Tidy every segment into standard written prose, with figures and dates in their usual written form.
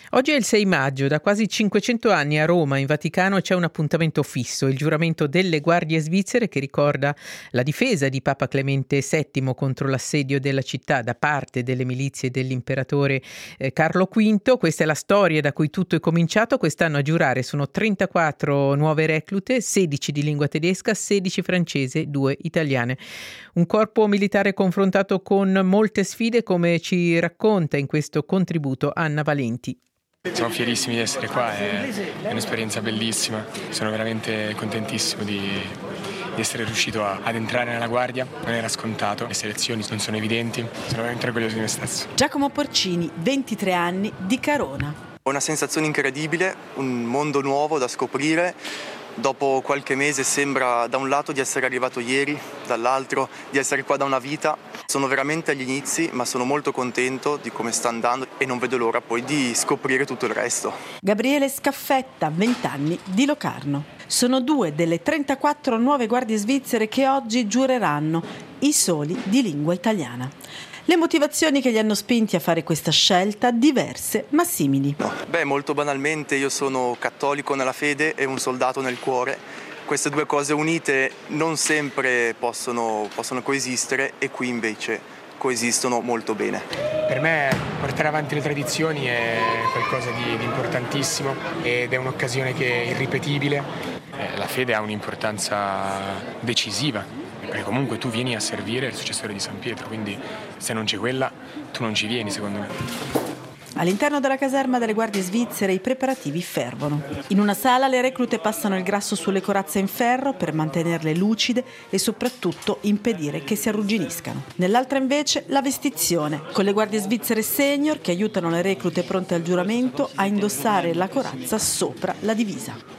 Oggi è il 6 maggio, da quasi 500 anni a Roma, in Vaticano, c'è un appuntamento fisso, il giuramento delle guardie svizzere che ricorda la difesa di Papa Clemente VII contro l'assedio della città da parte delle milizie dell'imperatore Carlo V. Questa è la storia da cui tutto è cominciato. Quest'anno a giurare sono 34 nuove reclute, 16 di lingua tedesca, 16 francese, 2 italiane. Un corpo militare confrontato con molte sfide, come ci racconta in questo contributo Anna Valenti. Siamo fierissimi di essere qua, è un'esperienza bellissima, sono veramente contentissimo di essere riuscito ad entrare nella guardia, non era scontato, le selezioni non sono evidenti, sono veramente orgoglioso di me stesso. Giacomo Porcini, 23 anni, di Carona. Una sensazione incredibile, un mondo nuovo da scoprire. Dopo qualche mese sembra da un lato di essere arrivato ieri, dall'altro di essere qua da una vita. Sono veramente agli inizi, ma sono molto contento di come sta andando e non vedo l'ora poi di scoprire tutto il resto. Gabriele Scaffetta, 20 anni, di Locarno. Sono 2 delle 34 nuove guardie svizzere che oggi giureranno, i soli di lingua italiana. Le motivazioni che li hanno spinti a fare questa scelta, diverse ma simili. Molto banalmente io sono cattolico nella fede e un soldato nel cuore. Queste due cose unite non sempre possono coesistere e qui invece coesistono molto bene. Per me portare avanti le tradizioni è qualcosa di importantissimo ed è un'occasione che è irripetibile. La fede ha un'importanza decisiva. Perché comunque tu vieni a servire il successore di San Pietro, quindi se non c'è quella tu non ci vieni, secondo me. All'interno della caserma delle guardie svizzere i preparativi fervono. In una sala le reclute passano il grasso sulle corazze in ferro per mantenerle lucide e soprattutto impedire che si arrugginiscano. Nell'altra invece la vestizione, con le guardie svizzere senior che aiutano le reclute pronte al giuramento a indossare la corazza sopra la divisa.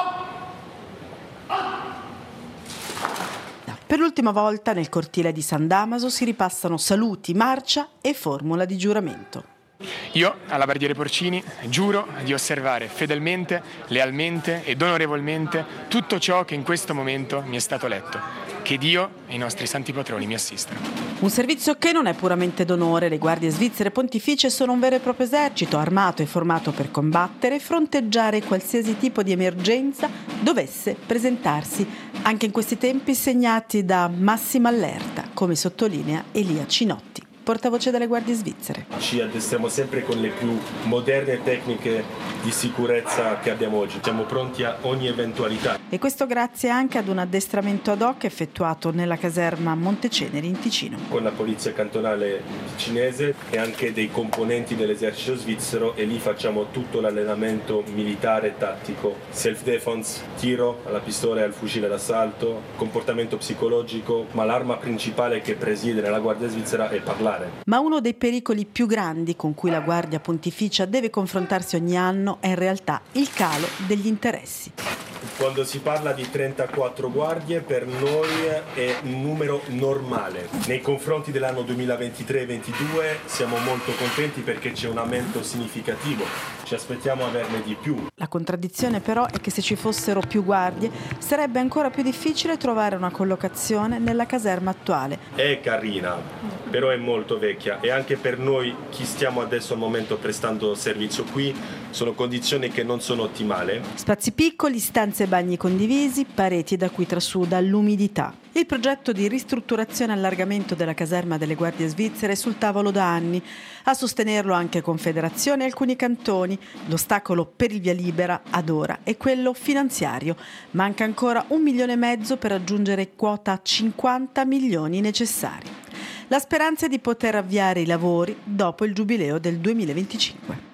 Per l'ultima volta nel cortile di San Damaso si ripassano saluti, marcia e formula di giuramento. Io, alla Barbiere Porcini, giuro di osservare fedelmente, lealmente ed onorevolmente tutto ciò che in questo momento mi è stato letto. Che Dio e i nostri santi patroni mi assistano. Un servizio che non è puramente d'onore. Le guardie svizzere pontificie sono un vero e proprio esercito armato e formato per combattere e fronteggiare qualsiasi tipo di emergenza dovesse presentarsi, anche in questi tempi segnati da massima allerta, come sottolinea Elia Cinotti, portavoce delle guardie svizzere. Ci addestriamo sempre con le più moderne tecniche di sicurezza che abbiamo oggi. Siamo pronti a ogni eventualità. E questo grazie anche ad un addestramento ad hoc effettuato nella caserma Monteceneri in Ticino. Con la polizia cantonale ticinese e anche dei componenti dell'esercito svizzero, e lì facciamo tutto l'allenamento militare e tattico. Self-defense, tiro alla pistola e al fucile d'assalto, comportamento psicologico, ma l'arma principale che presiede nella guardia svizzera è parlare. Ma uno dei pericoli più grandi con cui la Guardia Pontificia deve confrontarsi ogni anno è in realtà il calo degli interessi. Quando si parla di 34 guardie, per noi è un numero normale. Nei confronti dell'anno 2023-22 siamo molto contenti perché c'è un aumento significativo. Ci aspettiamo averne di più. La contraddizione però è che se ci fossero più guardie sarebbe ancora più difficile trovare una collocazione nella caserma attuale. È carina, però è molto vecchia e anche per noi chi stiamo adesso al momento prestando servizio qui sono condizioni che non sono ottimali. Spazi piccoli, stanze e bagni condivisi, pareti da cui trasuda l'umidità. Il progetto di ristrutturazione e allargamento della caserma delle guardie svizzere è sul tavolo da anni. A sostenerlo anche Confederazione e alcuni cantoni. L'ostacolo per il via libera ad ora è quello finanziario. Manca ancora 1,5 milioni per raggiungere quota 50 milioni necessari. La speranza è di poter avviare i lavori dopo il giubileo del 2025.